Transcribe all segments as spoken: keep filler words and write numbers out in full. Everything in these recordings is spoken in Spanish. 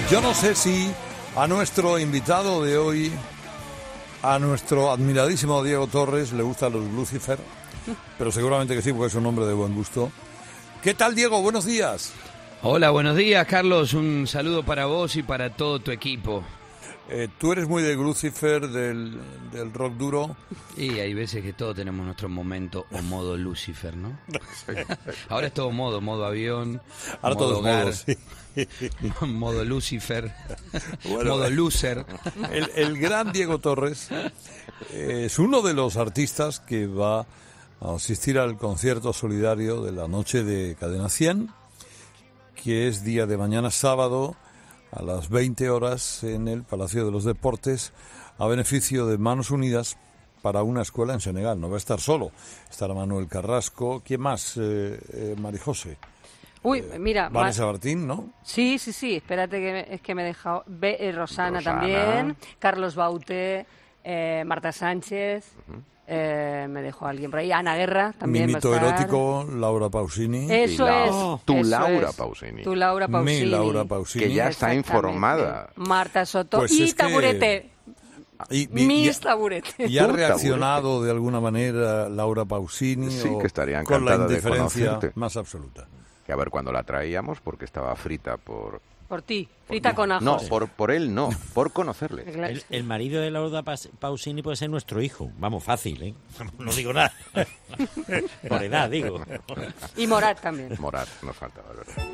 Yo no sé si a nuestro invitado de hoy, a nuestro admiradísimo Diego Torres, le gustan los Lucifer, pero seguramente que sí, porque es un hombre de buen gusto. ¿Qué tal, Diego? Buenos días. Hola, buenos días, Carlos. Un saludo para vos y para todo tu equipo. Eh, ¿Tú eres muy de Lucifer, del, del rock duro? Y hay veces que todos tenemos nuestro momento o modo Lucifer, ¿no? Ahora es todo modo, modo avión, Ahora modo todos hogar, modos, sí. modo Lucifer, Bueno, modo loser. El, el gran Diego Torres eh, es uno de los artistas que va a asistir al concierto solidario de la noche de Cadena cien, que es día de mañana sábado a las veinte horas en el Palacio de los Deportes, a beneficio de Manos Unidas para una escuela en Senegal. No va a estar solo, estará Manuel Carrasco. ¿Quién más? Eh, eh, Marijose. Uy, Eh, mira... Vanessa Ma- Martín, ¿no? Sí, sí, sí, espérate que me- es que me he dejado... Be- eh, Rosana, Rosana. también, Carlos Baute, eh, Marta Sánchez, eh, me dejó alguien por ahí, Ana Guerra también Mimito va a estar. erótico, Laura Pausini. Eso Y la- es. tu eso Laura es. Pausini. Tu Laura Pausini. Mi Laura Pausini. Que ya está Exactamente. informada. Marta Soto Pues y es que- Taburete. Y, y- Mis y- Taburete. ¿Y ha Tú, reaccionado de alguna manera Laura Pausini? Sí, o que estaría con la encantada de indiferencia conocerte. más absoluta? Que a ver cuando la traíamos, porque estaba frita por... Por ti, frita con ajos. No, por, por él no, por conocerle. El, el marido de Laura Pas- Pausini puede ser nuestro hijo. Vamos, fácil, ¿eh? No digo nada. Por edad, digo. Y Morat también. Morat, nos faltaba, es verdad.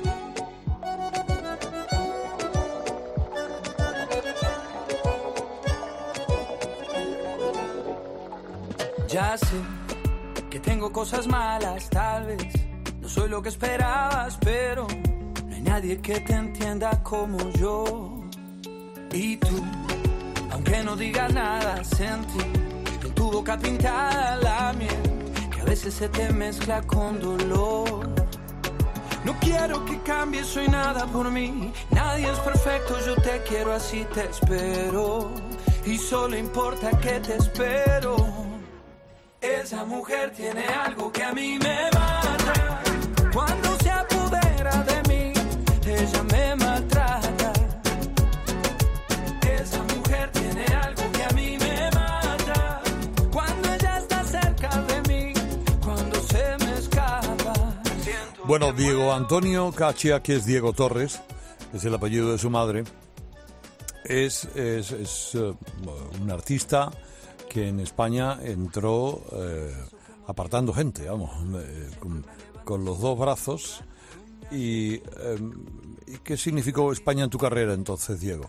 Ya sé que tengo cosas malas, tal vez no soy lo que esperabas, pero no hay nadie que te entienda como yo. Y tú, aunque no digas nada, sentí en tu boca pintada la miel, que a veces se te mezcla con dolor. No quiero que cambies, soy nada por mí, nadie es perfecto, yo te quiero así, te espero, y solo importa que te espero. Esa mujer tiene algo que a mí me mata. Cuando se apodera de mí, ella me maltrata. Esa mujer tiene algo que a mí me mata. Cuando ella está cerca de mí, cuando se me escapa. Siento Bueno, que Diego Antonio Cachia, que es Diego Torres, es el apellido de su madre, es, es, es uh, un artista que en España entró eh, apartando gente, vamos, eh, con, con los dos brazos. Y, eh, ¿y qué significó España en tu carrera entonces, Diego?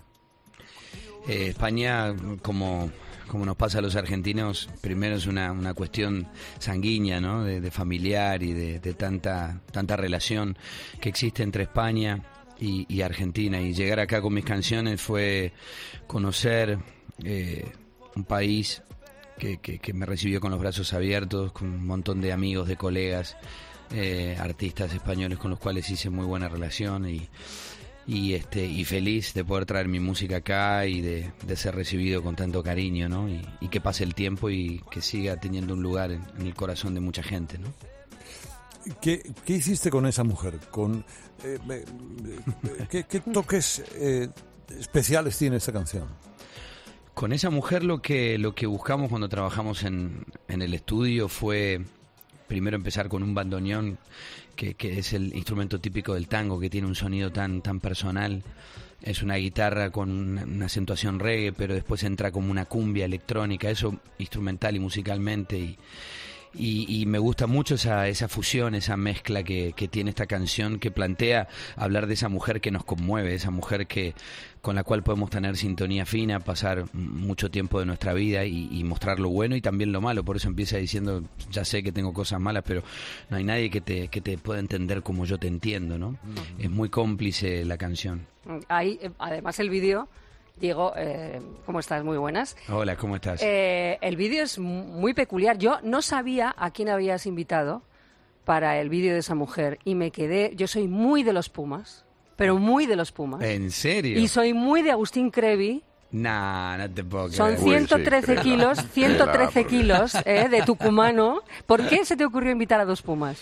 Eh, España, como, como nos pasa a los argentinos, primero es una, una cuestión sanguínea, ¿no? De, de familiar y de, de tanta, tanta relación que existe entre España y, y Argentina. Y llegar acá con mis canciones fue conocer eh, un país que, que, que me recibió con los brazos abiertos, con un montón de amigos, de colegas, eh, artistas españoles con los cuales hice muy buena relación y, y este y feliz de poder traer mi música acá y de, de ser recibido con tanto cariño, ¿no? Y, y que pase el tiempo y que siga teniendo un lugar en, en el corazón de mucha gente, ¿no? ¿Qué, qué hiciste con esa mujer? Con, eh, eh, ¿qué, ¿Qué toques eh, especiales tiene esta canción? Con esa mujer lo que lo que buscamos cuando trabajamos en, en el estudio fue primero empezar con un bandoneón que, que es el instrumento típico del tango, que tiene un sonido tan tan personal. Es una guitarra con una, una acentuación reggae, pero después entra como una cumbia electrónica, eso instrumental y musicalmente. Y, y, y me gusta mucho esa, esa fusión, esa mezcla que, que tiene esta canción, que plantea hablar de esa mujer que nos conmueve, esa mujer que con la cual podemos tener sintonía fina, pasar mucho tiempo de nuestra vida y, y mostrar lo bueno y también lo malo. Por eso empieza diciendo, ya sé que tengo cosas malas, pero no hay nadie que te, que te pueda entender como yo te entiendo, ¿no? Uh-huh. Es muy cómplice la canción. Ahí, además el vídeo, Diego, eh, ¿cómo estás? Muy buenas. Hola, ¿cómo estás? Eh, el vídeo es muy peculiar. Yo no sabía a quién habías invitado para el vídeo de esa mujer y me quedé... Yo soy muy de los Pumas, pero muy de los Pumas. ¿En serio? Y soy muy de Agustín Crevi. Nah, no te puedo Son creer. ciento trece Uy, sí, kilos, ciento trece Claro, kilos eh, de tucumano. ¿Por qué se te ocurrió invitar a dos Pumas?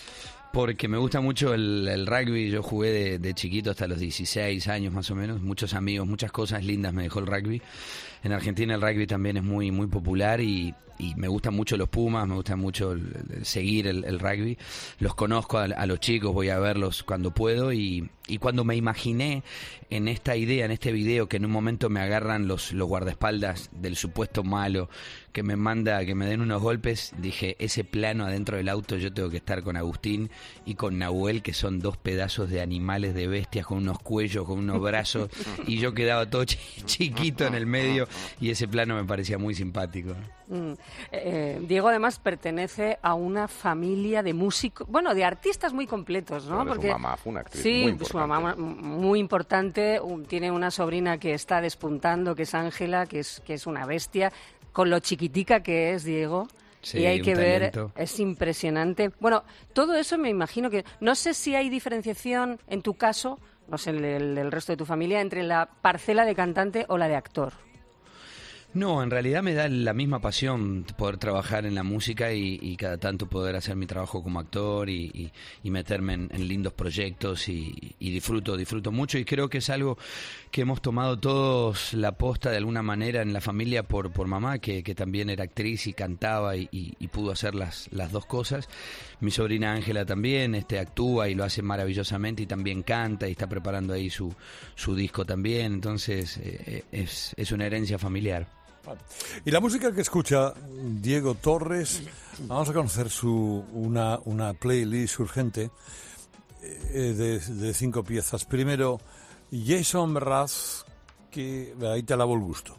Porque me gusta mucho el, el rugby. Yo jugué de, de chiquito hasta los dieciséis años más o menos. Muchos amigos, muchas cosas lindas me dejó el rugby. En Argentina el rugby también es muy muy popular y, y me gustan mucho los Pumas, me gusta mucho el, el, seguir el, el rugby. Los conozco a, a los chicos, voy a verlos cuando puedo y, y cuando me imaginé en esta idea, en este video, que en un momento me agarran los, los guardaespaldas del supuesto malo, que me manda, que me den unos golpes, dije, ese plano adentro del auto yo tengo que estar con Agustín y con Nahuel, que son dos pedazos de animales, de bestias, con unos cuellos, con unos brazos, y yo quedaba todo ch- chiquito en el medio, y ese plano me parecía muy simpático. Mm. Eh, Diego además pertenece a una familia de músicos, bueno, de artistas muy completos, ¿no? Porque su mamá fue una actriz sí, muy importante. su mamá muy importante, un, tiene una sobrina que está despuntando, que es Ángela, que es, que es una bestia, con lo chiquitica que es Diego. Sí, y hay que ver, talento. es impresionante. Bueno, todo eso me imagino que... No sé si hay diferenciación en tu caso, no sé, el, el, el resto de tu familia, entre la parcela de cantante o la de actor. No, en realidad me da la misma pasión poder trabajar en la música y, y cada tanto poder hacer mi trabajo como actor y, y, y meterme en, en lindos proyectos y, y disfruto, disfruto mucho y creo que es algo que hemos tomado todos la posta de alguna manera en la familia por, por mamá, que, que también era actriz y cantaba y, y, y pudo hacer las, las dos cosas. Mi sobrina Ángela también este, actúa y lo hace maravillosamente y también canta y está preparando ahí su, su disco también, entonces eh, es, es una herencia familiar. Y la música que escucha Diego Torres, vamos a conocer su una, una playlist urgente eh, de, de cinco piezas. Primero, Jason Mraz, que ahí te alabo el gusto.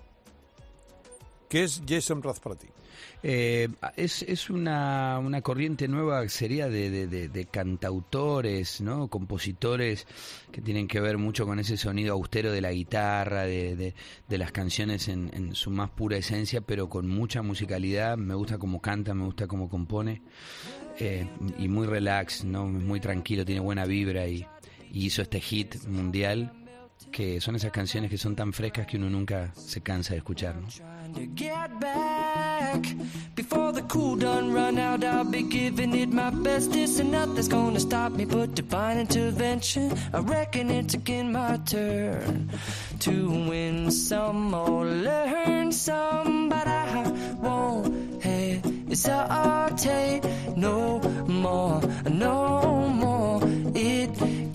¿Qué es Jason Mraz para ti? Eh, es es una, una corriente nueva, sería de, de, de, de cantautores, ¿no? Compositores que tienen que ver mucho con ese sonido austero de la guitarra, de, de, de las canciones en, en su más pura esencia, pero con mucha musicalidad. Me gusta cómo canta, me gusta cómo compone eh, y muy relax, ¿no? Muy tranquilo, tiene buena vibra y, y hizo este hit mundial, que son esas canciones que son tan frescas que uno nunca se cansa de escuchar, ¿no? Get back before the cool done run out. I'll be giving it my best. This and nothing's gonna stop me but divine intervention. I reckon it's again my turn to win some or learn some, but I won't hesitate no more, no more. It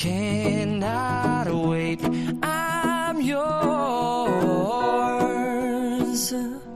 cannot wait. I'm yours.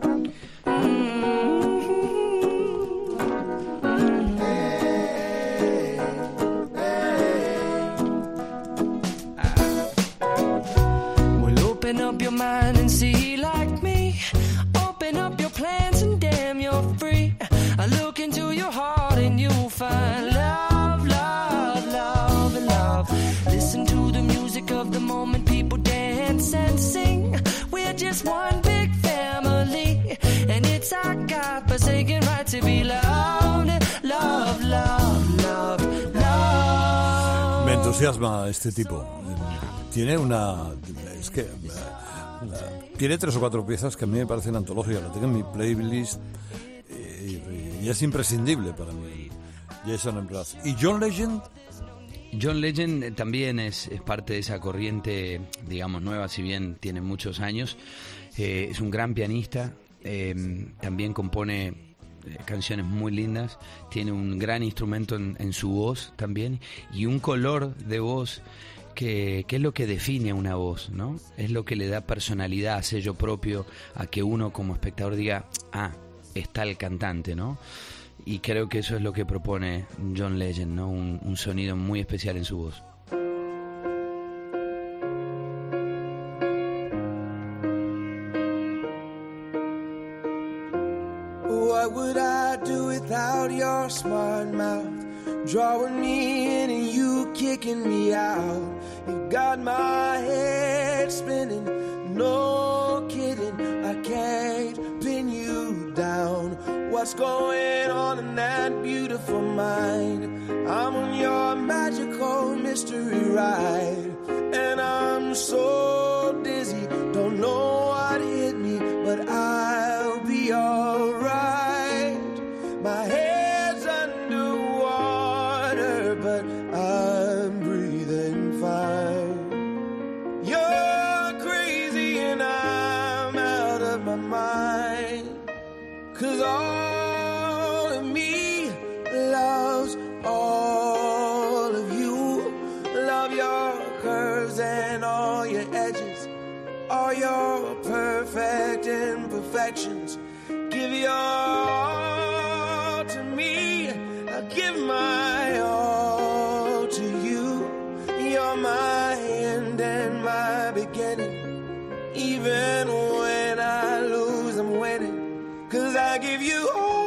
Open up your mind and see like me. Open up your plans and damn, you're free. I look into your heart and you'll find love, love, love, and love. Listen to the music of the moment, people dance and sing. We're just one big family, and it's our God-forsaken right to be loved. Love, love, love, love. Me entusiasma este tipo. Tiene una... Es que... Tiene tres o cuatro piezas que a mí me parecen antológicas. La tengo en mi playlist y, y es imprescindible para mí. Jason Mraz. ¿Y John Legend? John Legend también es, es parte de esa corriente, digamos, nueva, si bien tiene muchos años. Eh, es un gran pianista, eh, también compone eh, canciones muy lindas, tiene un gran instrumento en, en su voz también y un color de voz que, que es lo que define a una voz, ¿no? Es lo que le da personalidad, sello propio, a que uno como espectador diga, ah, está el cantante, ¿no? Y creo que eso es lo que propone John Legend, ¿no? Un, un sonido muy especial en su voz. What would I do without your smart mouth? Drawing me in and you kicking me out. You got my head spinning, no kidding. I can't pin you down. What's going on in that beautiful mind? I'm on your magical mystery ride, and I'm so dizzy, don't know what hit me, but I'll be alright. My head's underwater, but mine. 'Cause all of me loves all of you. Love your curves and all your edges, all your perfect imperfections. Give your all to me, I give my all to you. You're my end and my beginning. Even when I lose, I'm winning. 'Cause I give you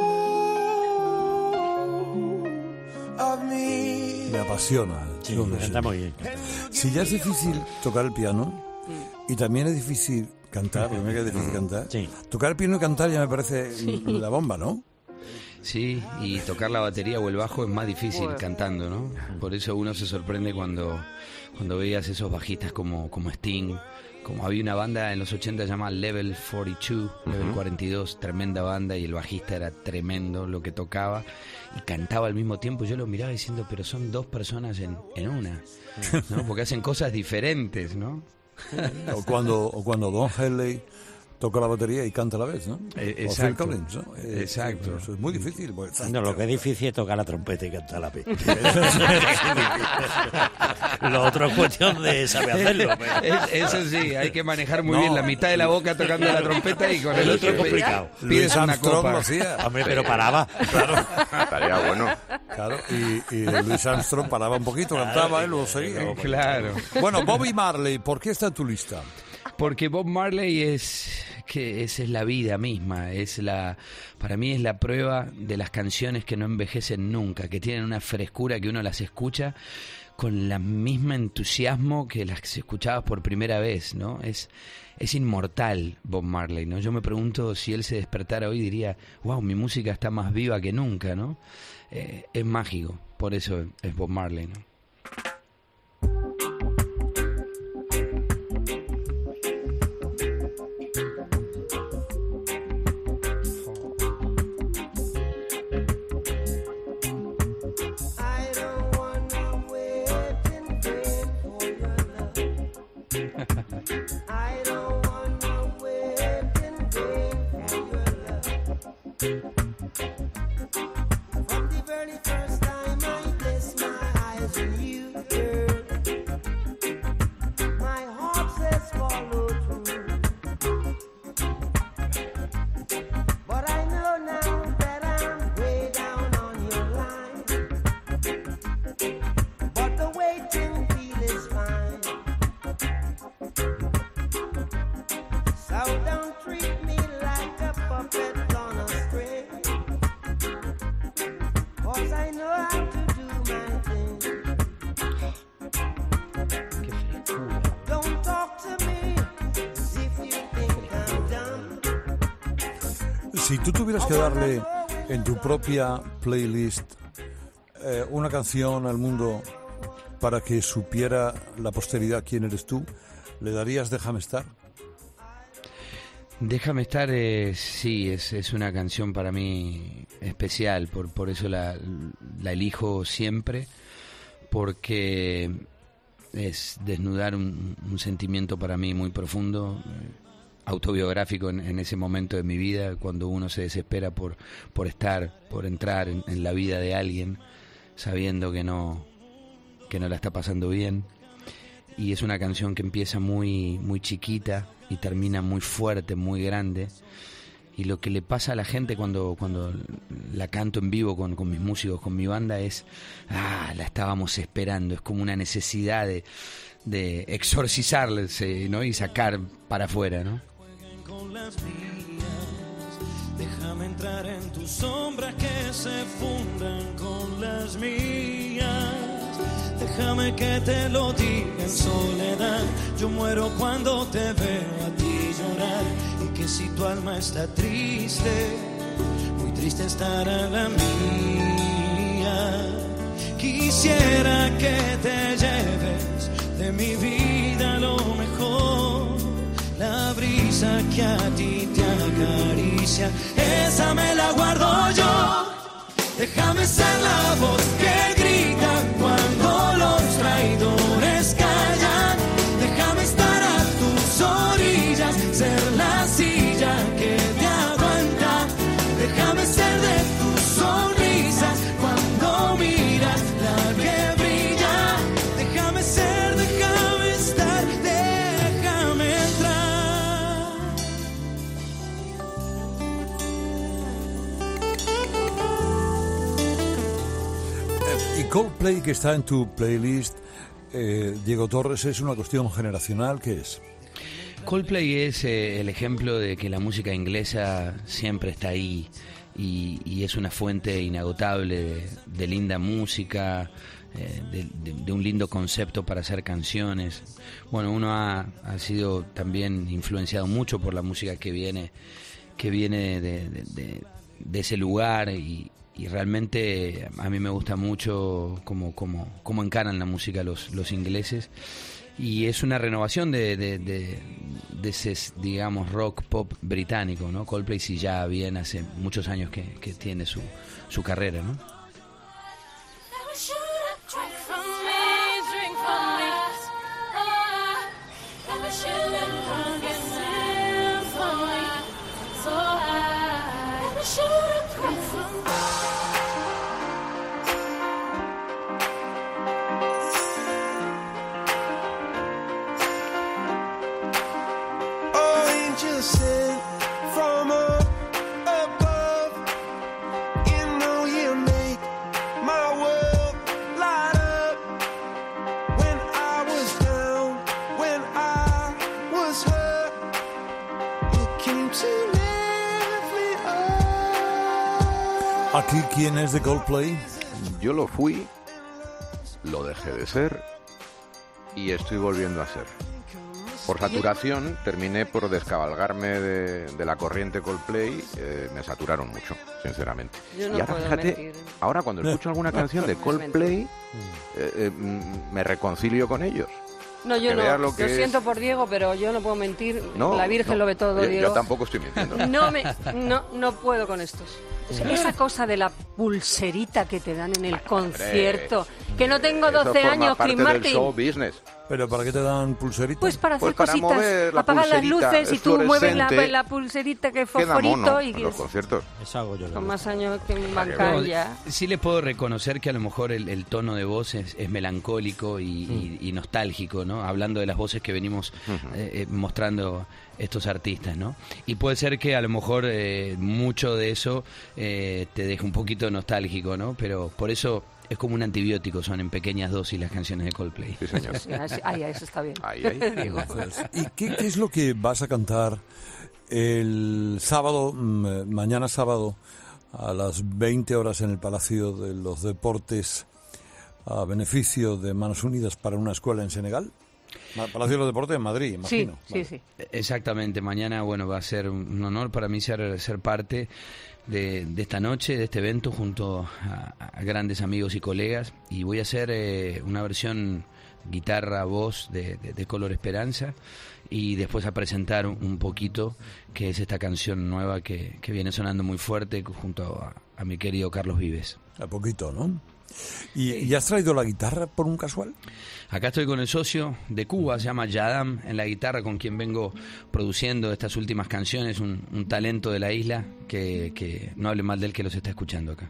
all of me. Me apasiona. Sí, Lo que canta sé. muy bien. Si ya es difícil tocar el piano, y también es difícil cantar, porque me es difícil cantar, Sí. tocar el piano y cantar ya me parece la bomba, ¿no? Sí, y tocar la batería o el bajo es más difícil Bueno. cantando, ¿no? Por eso uno se sorprende cuando, cuando veías esos bajistas como, como Sting. Como había una banda en los ochenta llamada Level cuarenta y dos, Level cuarenta y dos, tremenda banda, y el bajista era tremendo lo que tocaba y cantaba al mismo tiempo. Yo lo miraba diciendo, pero son dos personas en, en una, ¿no? Porque hacen cosas diferentes, ¿no? O cuando, o cuando Don Henley toca la batería y canta a la vez, ¿no? Eh, O exacto. Phil Collins, ¿no? Eh, Exacto. Eso es muy difícil. Pues, No, lo que es difícil es tocar la trompeta y cantar a la vez. Lo otro es cuestión de saber hacerlo. Pero... Es- Eso sí, hay que manejar muy No. bien la mitad de la boca tocando la trompeta y con el, El otro es otro complicado. pides Luis una Armstrong copa. lo hacía. Hombre, pero paraba. Estaría bueno. Claro, y, y Louis Armstrong paraba un poquito, cantaba y luego seguía. Claro. Bueno, Bobby Marley, ¿por qué está en tu lista? Porque Bob Marley es que esa es la vida misma, es la para mí es la prueba de las canciones que no envejecen nunca, que tienen una frescura que uno las escucha con la misma entusiasmo que las que se escuchabas por primera vez, ¿no? Es es inmortal Bob Marley, ¿no? Yo me pregunto si él se despertara hoy diría, wow, mi música está más viva que nunca, ¿no? Eh, es mágico, por eso es Bob Marley, ¿no? I don't wanna wait in vain for your love. I don't wanna wait in vain for your love. From the very first time I placed my eyes on you, girl, my heart says follow through. But I know now that I'm way down on your line. But the waiting feel is fine. So don't treat me like a puppet on a string. 'Cause I know how to do my thing. Don't talk to me as if you think I'm dumb. Si tú tuvieras que darle en tu propia playlist eh, una canción al mundo para que supiera la posteridad quién eres tú, ¿le darías Déjame estar? Déjame estar, eh, sí, es, es una canción para mí especial, por, por eso la, la elijo siempre, porque es desnudar un, un sentimiento para mí muy profundo, eh, autobiográfico en, en ese momento de mi vida, cuando uno se desespera por, por estar, por entrar en, en la vida de alguien, sabiendo que no, que no la está pasando bien. Y es una canción que empieza muy, muy chiquita y termina muy fuerte, muy grande. Y lo que le pasa a la gente cuando, cuando la canto en vivo con, con mis músicos, con mi banda, es, ah, la estábamos esperando. Es como una necesidad de, de exorcizarse, ¿no? Y sacar para afuera, ¿no? Con las mías, déjame entrar en tus sombras que se fundan con las mías. Déjame que te lo diga en soledad. Yo muero cuando te veo a ti llorar. Y que si tu alma está triste, muy triste estará la mía. Quisiera que te lleves de mi vida lo mejor. La brisa que a ti te acaricia, esa me la guardo yo. Déjame ser la voz que grita cuando los traidores callan. Déjame estar a tus orillas, ser la silla que Coldplay, que está en tu playlist, eh, Diego Torres, ¿es una cuestión generacional? ¿Qué es? Coldplay es eh, el ejemplo de que la música inglesa siempre está ahí y, y es una fuente inagotable de, de linda música, eh, de, de, de un lindo concepto para hacer canciones. Bueno, uno ha, ha sido también influenciado mucho por la música que viene, que viene de, de, de, de ese lugar y, y realmente a mí me gusta mucho cómo, cómo, cómo encaran la música los, los ingleses. Y es una renovación de, de, de, de ese, digamos, rock pop británico, ¿no? Coldplay sí ya viene hace muchos años que, que tiene su, su carrera, ¿no? Sent from up above, you know you make my world light up. When I was down, when I was hurt, you came to lift me up. ¿Aquí quién es de Coldplay? Yo lo fui, lo dejé de ser y estoy volviendo a ser. Por saturación terminé por descabalgarme de, de la corriente Coldplay, eh, me saturaron mucho, sinceramente. Yo no y ahora puedo fíjate, mentir. ahora cuando escucho alguna canción de Coldplay, eh, eh, me reconcilio con ellos. No, yo Que no. veas lo Lo, que es. siento por Diego, pero yo no puedo mentir. No, la Virgen no, lo ve todo, yo, Diego. yo tampoco estoy mintiendo. No, me, no, no puedo con estos. Esa cosa de la pulserita que te dan en el concierto. Que no tengo Eso doce forma años, parte Chris del Martin. show business. ¿Pero para qué te dan pulseritas? Pues para hacer Pues para cositas, mover la apagar las pulserita, luces y es tú mueves la, fluorescente. la pulserita que es Queda fosforito mono y en que los conciertos. Eso hago yo. la con verdad. más años que un No, bancalla. sí les puedo reconocer que a lo mejor el, el tono de voz es, es melancólico y, y- y nostálgico, ¿no? Hablando de las voces que venimos eh, eh, mostrando estos artistas, ¿no? Y puede ser que a lo mejor eh, mucho de eso eh, te deje un poquito nostálgico, ¿no? Pero por eso es como un antibiótico, son en pequeñas dosis las canciones de Coldplay. Sí, señor. Sí, así- Ay, eso está bien. Ahí, ahí. Entonces, ¿y qué, qué es lo que vas a cantar el sábado, mm, mañana sábado, a las veinte horas en el Palacio de los Deportes, a beneficio de Manos Unidas para una escuela en Senegal? Ma- Palacio de los Deportes en Madrid, Sí, imagino. sí, Vale. sí. Exactamente, mañana bueno va a ser un honor para mí ser, ser parte de, de esta noche, de este evento junto a, a grandes amigos y colegas y voy a hacer eh, una versión guitarra, voz de, de, de Color Esperanza y después a presentar un, un poquito que es esta canción nueva que, que viene sonando muy fuerte junto a, a mi querido Carlos Vives. A poquito, ¿no? ¿Y, ¿y has traído la guitarra por un casual? Acá estoy con el socio de Cuba, se llama Yadam, en la guitarra, con quien vengo produciendo estas últimas canciones, un, un talento de la isla, que, que no hable mal de él que los está escuchando acá.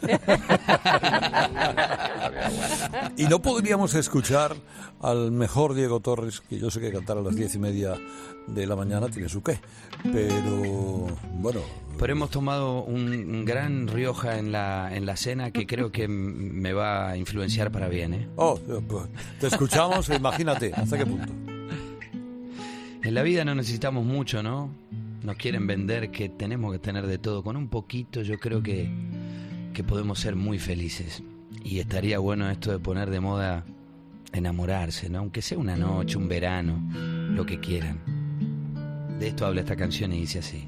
Y no podríamos escuchar al mejor Diego Torres, que yo sé que cantar a las diez y media de la mañana tiene su qué, pero bueno... Pero hemos tomado un, un gran Rioja en la, en la cena que creo que m- me va a influenciar para bien, ¿eh? Oh, pues, te escuchamos, imagínate, ¿hasta qué punto? En la vida no necesitamos mucho, ¿no? Nos quieren vender que tenemos que tener de todo. Con un poquito yo creo que, que podemos ser muy felices. Y estaría bueno esto de poner de moda enamorarse, ¿no? Aunque sea una noche, un verano, lo que quieran. De esto habla esta canción y dice así.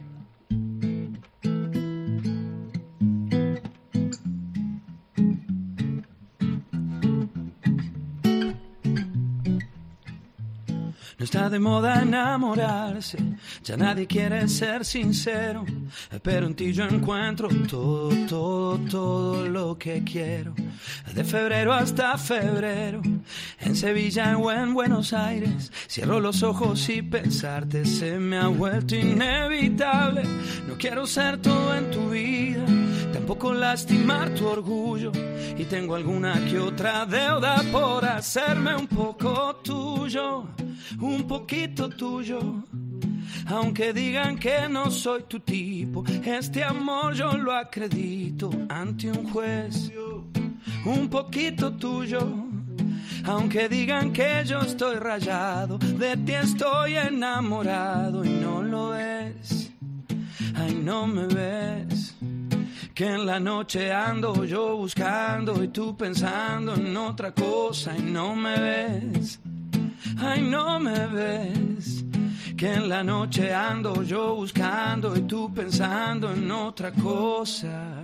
No está de moda enamorarse, ya nadie quiere ser sincero, pero en ti yo encuentro todo, todo, todo lo que quiero. De febrero hasta febrero, en Sevilla o en Buenos Aires, cierro los ojos y pensarte se me ha vuelto inevitable. No quiero ser todo en tu vida, tampoco lastimar tu orgullo, y tengo alguna que otra deuda por hacerme un poco tuyo, un poquito tuyo. Aunque digan que no soy tu tipo, este amor yo lo acredito ante un juez. un poquito tuyo. Aunque digan que yo estoy rayado, de ti estoy enamorado y no lo ves, ay no me ves. Que en la noche ando yo buscando y tú pensando en otra cosa y no me ves, ay no me ves. Que en la noche ando yo buscando y tú pensando en otra cosa.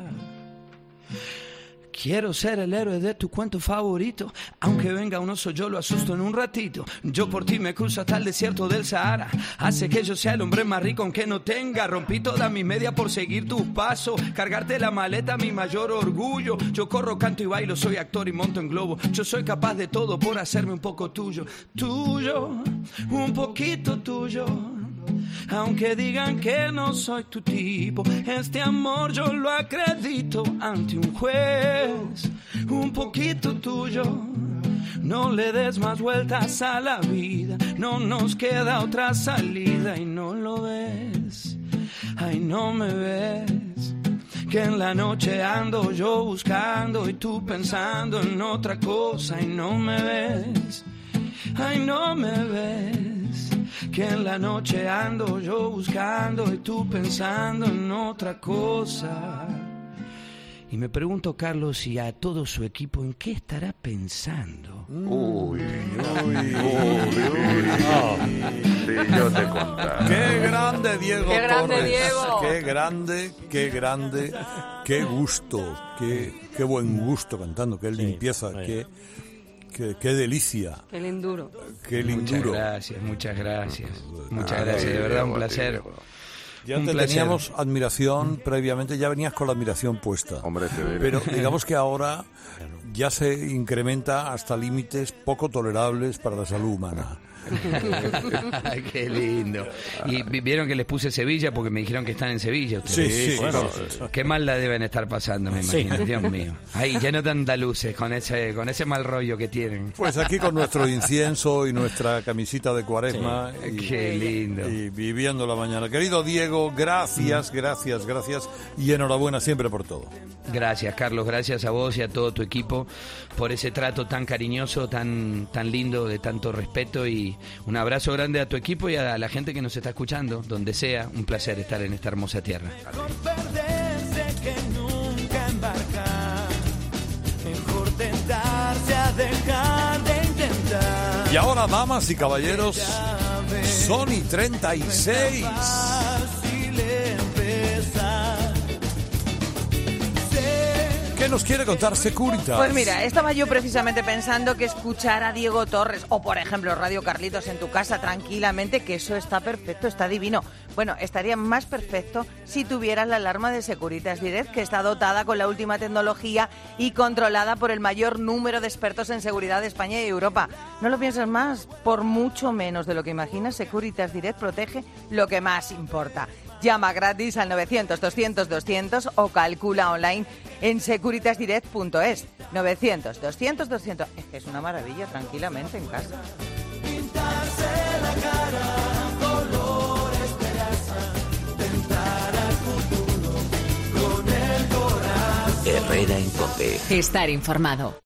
Quiero ser el héroe de tu cuento favorito. Aunque venga un oso yo lo asusto en un ratito. Yo por ti me cruzo hasta el desierto del Sahara. Hace que yo sea el hombre más rico aunque no tenga. Rompí toda mi media por seguir tus pasos. Cargarte la maleta mi mayor orgullo. Yo corro, canto y bailo, soy actor y monto en globo. Yo soy capaz de todo por hacerme un poco tuyo. Tuyo, un poquito tuyo. Aunque digan que no soy tu tipo, este amor yo lo acredito ante un juez, un poquito tuyo. No le des más vueltas a la vida, no nos queda otra salida y no lo ves, ay no me ves. Que en la noche ando yo buscando y tú pensando en otra cosa y no me ves, ay no me ves. Que en la noche ando yo buscando y tú pensando en otra cosa. Y me pregunto, Carlos, y a todo su equipo, ¿en qué estará pensando? Uy, uy, uy, uy. Sí, yo te contaré. ¡Qué grande, Diego ¡Qué grande, Torres! Diego! ¡Qué grande, qué grande! ¡Qué gusto! ¡Qué, qué buen gusto cantando! ¡Qué limpieza! Sí, ¡Qué, qué, qué delicia! Qué linduro. ¡Qué Muchas linduro! gracias, muchas gracias. Muchas Ay, gracias, de verdad un Diego, placer. Diego. Ya Un te placer. teníamos admiración previamente, ya venías con la admiración puesta. Hombre, te diré. Pero digamos que ahora ya se incrementa hasta límites poco tolerables para la salud humana. Ay, qué lindo. Y vi- vieron que les puse Sevilla porque me dijeron que están en Sevilla ustedes. Sí, sí, bueno, Qué mal la deben estar pasando, me Sí. imagino. Dios mío. Ay, lleno de andaluces con ese, con ese mal rollo que tienen. Pues aquí con nuestro incienso y nuestra camisita de cuaresma y, Qué lindo. y viviendo la mañana. Querido Diego, gracias, gracias, gracias y enhorabuena siempre por todo. Gracias, Carlos. Gracias a vos y a todo tu equipo por ese trato tan cariñoso, tan, tan lindo, de tanto respeto. Y un abrazo grande a tu equipo y a la gente que nos está escuchando, donde sea. Un placer estar en esta hermosa tierra. Por perderse que nunca embarcar, mejor tentarse a dejar de intentar. Y ahora, damas y caballeros, Sony treinta y seis. Fácil empezar. ¿Qué nos quiere contar Securitas? Pues mira, estaba yo precisamente pensando que escuchar a Diego Torres o, por ejemplo, Radio Carlitos en tu casa tranquilamente, que eso está perfecto, está divino. Bueno, estaría más perfecto si tuvieras la alarma de Securitas Direct, que está dotada con la última tecnología y controlada por el mayor número de expertos en seguridad de España y Europa. No lo pienses más, por mucho menos de lo que imaginas, Securitas Direct protege lo que más importa. Llama gratis al novecientos, doscientos, doscientos o calcula online en securitas direct punto es. novecientos, doscientos, doscientos. Es que es una maravilla, tranquilamente en casa. Herrera en COPE. Estar informado.